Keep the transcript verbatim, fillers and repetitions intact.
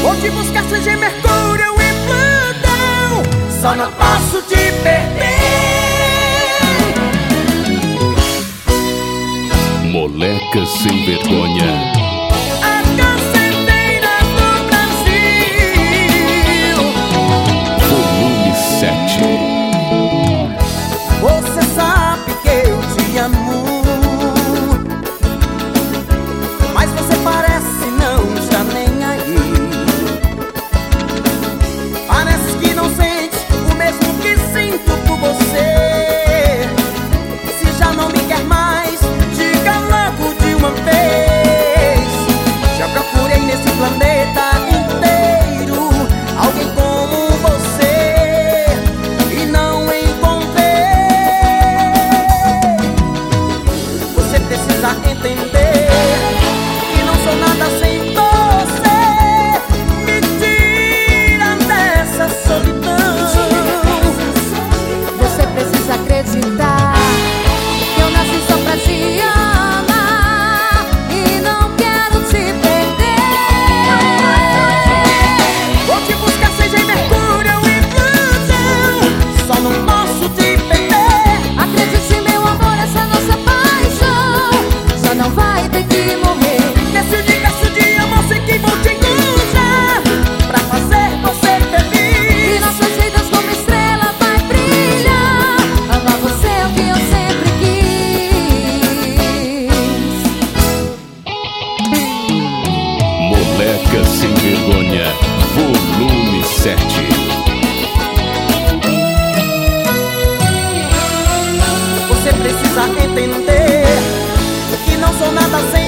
Vou te buscar seja em Mercúrio e Plutão, só não posso te perder. Moleca sem vergonha. A caceteira do Brasil. Volume sete. Você sabe que eu te amo, mas você parece não estar nem aí. Parece que não sente o mesmo que sinto por você. Se já não me quer mais, diga logo de uma vez. Já procurei nesse planeta inteiro alguém como você e não encontrei. Você precisa entender que não sou nada sem você. Me tira dessa solidão. Você precisa acreditar que eu nasci só pra te amar e não quero te perder. Vou te buscar seja em Mercúrio e Plutão, só não posso te perder. Acredite, meu amor, essa nossa paixão só não vai ter que morrer. Nesse universo de amor sei que vou te encontrar pra fazer você E feliz. nossas vidas como estrela vai brilhar. Amar você é o que eu sempre quis. Moleca sem vergonha. Volume sete. Você precisa entender que não sou nada sem